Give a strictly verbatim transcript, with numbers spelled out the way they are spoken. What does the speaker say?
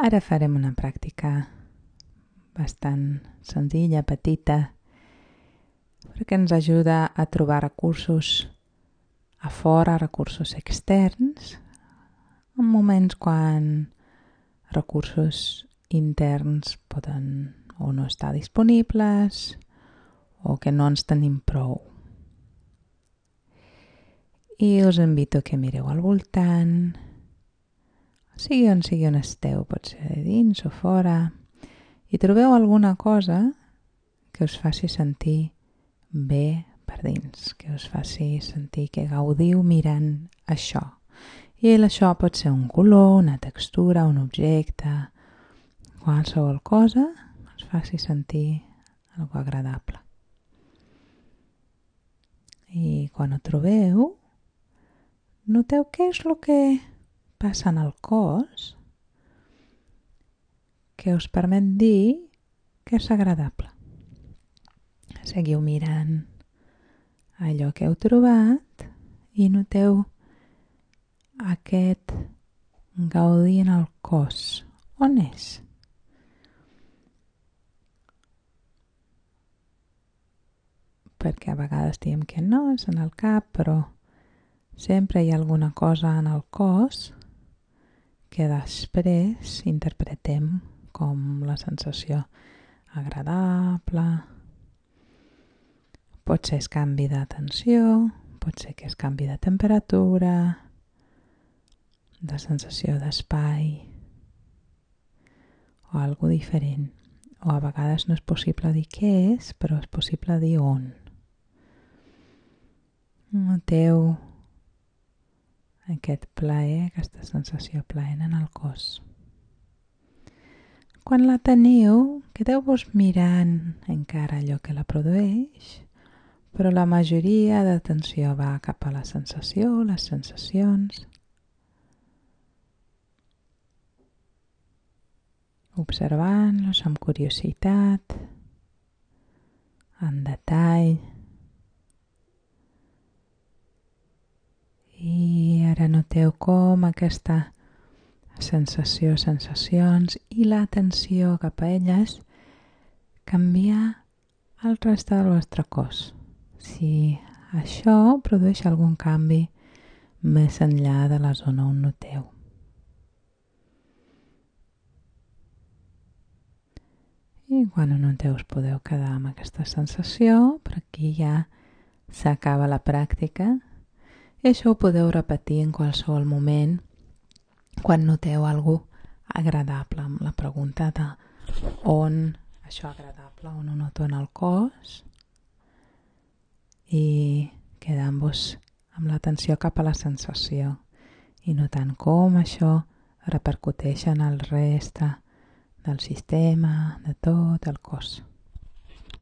Ara farem una pràctica bastant senzilla, petita, perquè ens ajuda a trobar recursos a fora, recursos externs, en moments quan recursos interns poden o no estar disponibles o que no ens tenim prou. I us invito que mireu al voltant, sigui on sigui on esteu, pot ser dins o fora, i trobeu alguna cosa que us faci sentir bé per dins, que us faci sentir que gaudiu mirant això. I això pot ser un color, una textura, un objecte, qualsevol cosa que us faci sentir algo agradable. I quan ho trobeu, noteu què és el que passa en el cos que us permet dir que és agradable. Seguiu mirant allò que heu trobat i noteu aquest gaudir en el cos. On és? Perquè a vegades diem que no, és en el cap, però sempre hi ha alguna cosa en el cos que després interpretem com la sensació agradable. Pot ser es canvi de tensió, pot ser que es canvi de temperatura, de sensació d'espai o algo diferent. O a vegades no és possible dir què és, però és possible dir on. Noteu aquest plaer, aquesta sensació plaent en el cos. Quan la teniu, quedeu-vos mirant encara allò que la produeix, però la majoria d'atenció va cap a la sensació, les sensacions. Observant-los amb curiositat, en detall. I ara noteu com aquesta sensació, sensacions i l'atenció cap a elles canvia el reste del vostre cos. Si això produeix algun canvi més enllà de la zona on noteu. I quan ho noteu us podeu quedar amb aquesta sensació, però aquí ja s'acaba la pràctica. I això ho podeu repetir en qualsevol moment quan noteu alguna cosa agradable, amb la pregunta de on això agradable, on ho noto en el cos, i quedant-vos amb l'atenció cap a la sensació i notant com això repercuteix en el reste del sistema, de tot el cos.